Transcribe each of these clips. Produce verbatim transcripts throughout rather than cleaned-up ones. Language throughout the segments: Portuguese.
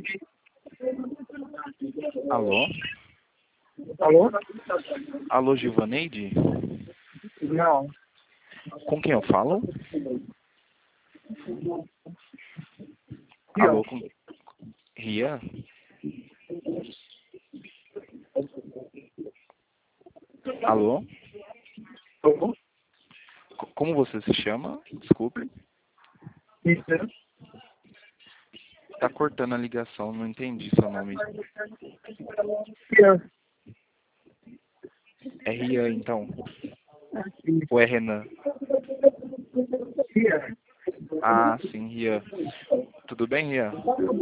Alô? Alô? Alô, Givaneide? Não. Com quem eu falo? Rian. Alô, com... Rian? Alô? Alô? Co- Como você se chama? Desculpe. Isso. Tá cortando a ligação, não entendi seu nome. Rian. É Rian, então? Ou é Renan? Rian. Ah, sim, Rian. Tudo bem, Rian?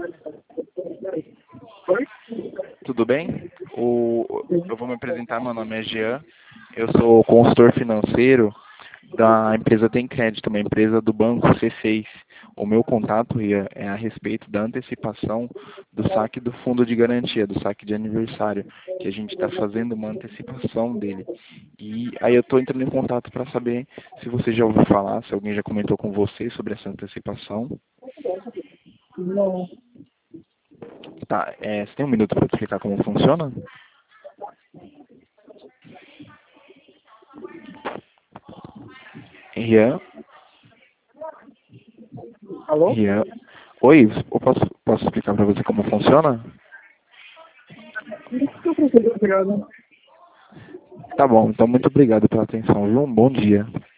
Oi? Tudo bem? O... Eu vou me apresentar, meu nome é Jean. Eu sou consultor financeiro da empresa Tem Crédito, uma empresa do banco C seis. O meu contato, Rian, é a respeito da antecipação do saque do fundo de garantia, do saque de aniversário, que a gente está fazendo uma antecipação dele. E aí eu estou entrando em contato para saber se você já ouviu falar, se alguém já comentou com você sobre essa antecipação. Não. Tá, é, você tem um minuto para explicar como funciona? Rian? Alô? Rian? Oi, eu posso, posso explicar para você como funciona? Obrigado. Tá bom, então muito obrigado pela atenção, viu? Um bom dia.